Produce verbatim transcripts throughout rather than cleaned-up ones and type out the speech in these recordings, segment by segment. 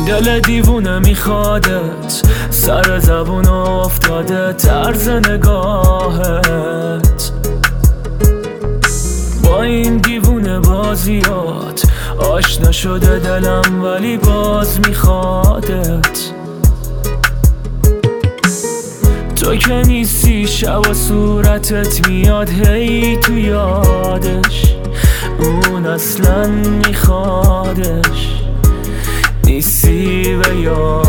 این دل دیوونه میخوادت، سر زبون افتاده طرز نگاهت. با این دیوونه بازیات آشنا شده دلم، ولی باز میخوادت. تو که نیستی شب و صورتت میاد هی تو یادش، اون اصلا میخوادش، نیستی به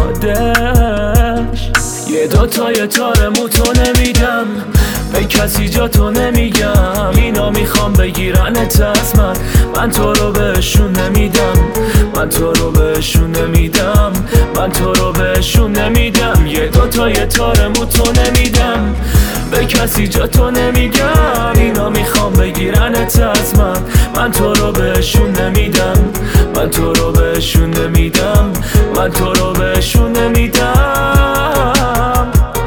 یادش. یه دوتای تار موتو نمیدم، به کسی جا تو نمیگم. اینا میخوام بگیرنت از من، من تو رو بهشون نمیدم، من تو رو بهشون نمیدم، من تو رو بهشون نمیدم. یه دوتای تار موتو نمیدم، به کسی جا تو نمیگم. اینا میخوام بگیرنت از من، من تو رو بهشون نمیدم، من تو رو بهشون نمیدم، من تو رو بهشون نمیدم.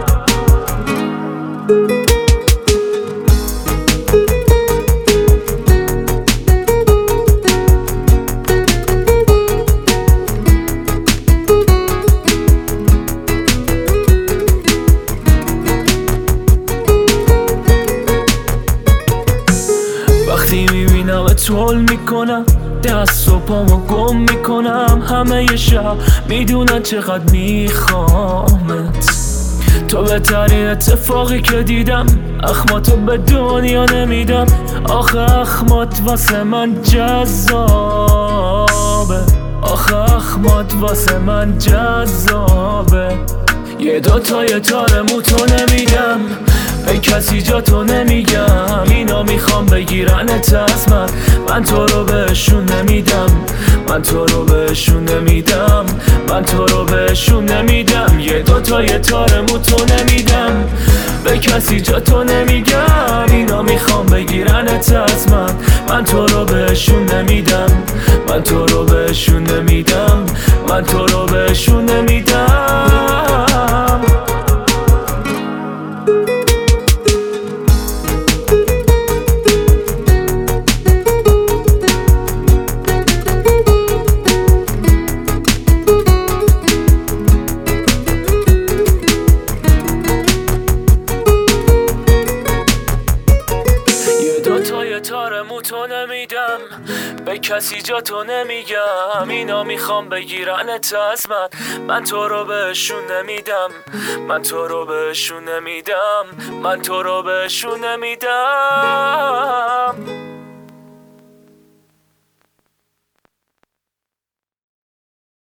وقتی میبینم اتول میکنم، دست و پامو گم میکنم. همه ی شب میدونن چقدر میخوامت، تو بهترین اتفاقی که دیدم. اخماتو به دنیا نمیدم، آخه اخمات واسه من جذابه، آخه اخمات واسه من جذابه. یه دوتای تار موتو نمیدم، به کسی جا تو نمیگم. اینا میخوام بگیرنت از من، من تو رو بهشون نمیدم، من تو رو بهشون نمیدم، من تو رو بهشون نمیدم. یه دوتای تار موتو نمیدم، به کسی جا تو نمیگم. اینا میخوام بگیرنت از من، من تو رو بهشون نمیدم، من تو رو بهشون نمیدم، من تو رو بهشون نمیدم. دوتای تار موتو نمیدم، به کسی جا تو نمیگم. اینا میخوام بگیرنت از من، من تو رو بهشون نمیدم، من تو رو بهشون نمیدم، من تو رو بهشون نمیدم.